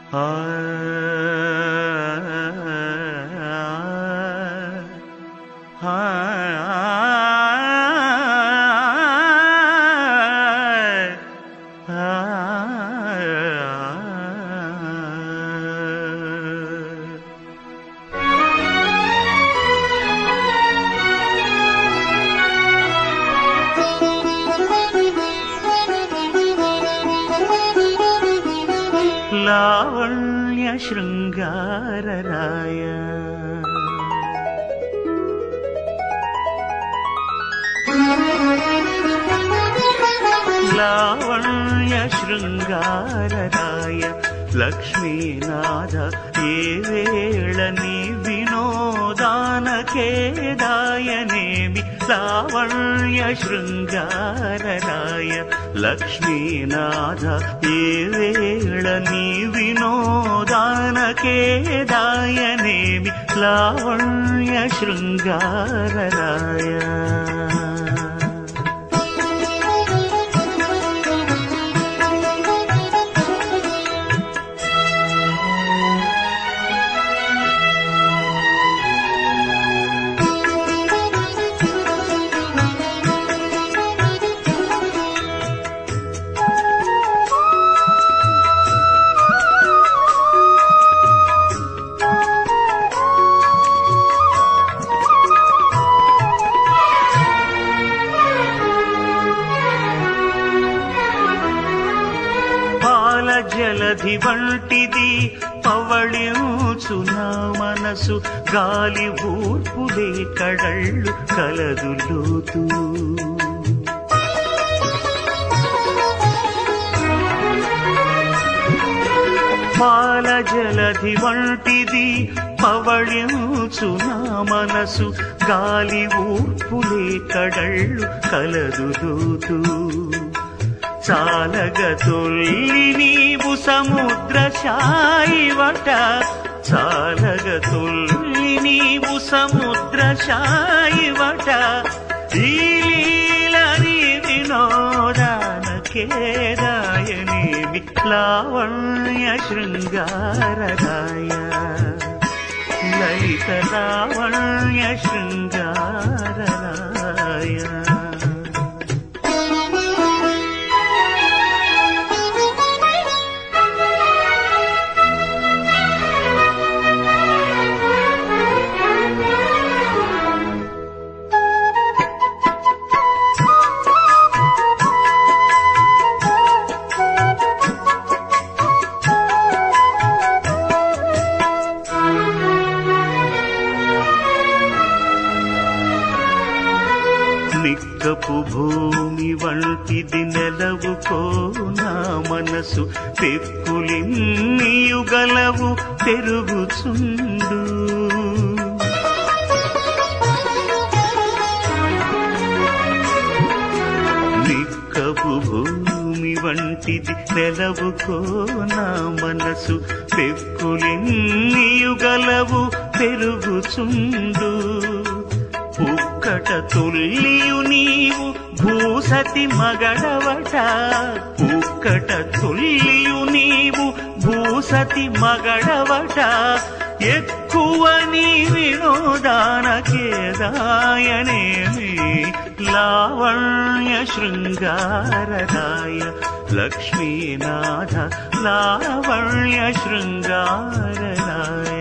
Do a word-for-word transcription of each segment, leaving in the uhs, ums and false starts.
లావణ్య శృంగారరాయ లావణ్య శృంగారరాయ లక్ష్మీనాథ ఏ వేళ నీ వినోదానకేదాయనేమి లావణ్య శృంగారరాయ లక్ష్మీనాథ ఏ వేళ నీ వినోదానకేదాయనేమి లావణ్య శృంగారరాయ జలధి వంటిది పవళించు నా మనసు గాలి ఊర్పులే కడళ్ళు కలదు లోతు పాల జలధి వంటిది పవళించు నా మనసు గాలి ఊర్పులే కడళ్ళు కలదు లోతు చాలగ తొల్లి నీవు సముద్ర శాయివట చాలగ తొల్లి నీవు సముద్ర శాయివట ఈ లీలని వినోదానకేదాయనేమి లావణ్య శృంగారరాయ లలిత లావణ్య శృంగారరాయ నిక్కపు భూమి వంటిది నెలవుకో నా మనసు పెక్కులిన్నియు గలవు పెరుగుచుండు నిక్కపు భూమి వంటిది నెలవుకో నా మనసు పెక్కులిన్నియు గలవు పెరుగుచుండు ఉక్కట తొల్లియు నీవు భూసతి మగడవట ఉక్కట తొల్లియు నీవు భూసతి మగడవట ఎక్కువ నీ వినోదానకేదాయనేమి లావణ్య శృంగారరాయ లక్ష్మీనాథ లావణ్య శృంగారరాయ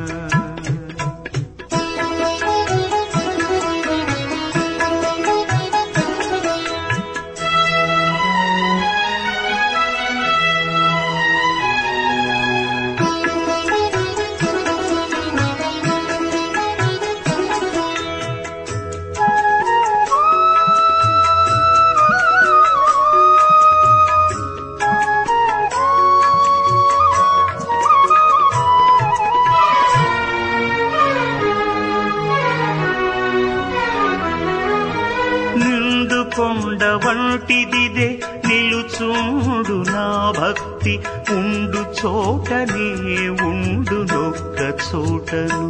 కొండ వంటిదిదే నిలుచుండు నా భక్తి ఉండు చోటనే ఉండు నొక్క చోటను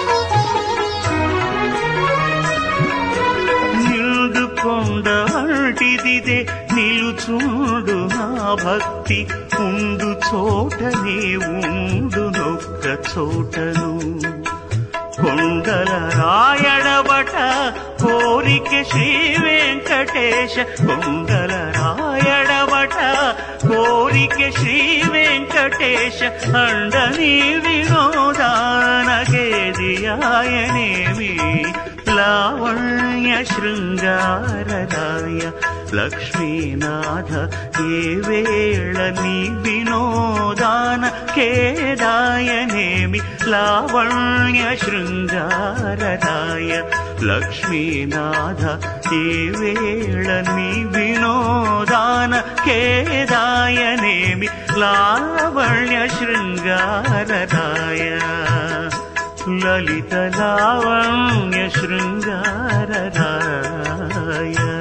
నిండు కొండ వంటిదిదే నిలుచుండు నా భక్తి ఉండు చోటనే ఉండునొక్క చోటను. కొండల రాయడబట కోరిక శ్రీ వెంకటేశ, కొండల రాయడబట కోరిక శ్రీ వెంకటేశ, అండని వినోదానకేదియాయనేమి లావణ్య శృంగారరాయ లక్ష్మీనాథ ఏ వేళ నీ వినోదాన కేదాయనేమి లావణ్య శృంగారరాయ లక్ష్మీనాథ ఏ వేళ నీ వినోదాన కేదాయనేమి లావణ్య శృంగారరాయ లలిత లావణ్య శృంగారరాయ.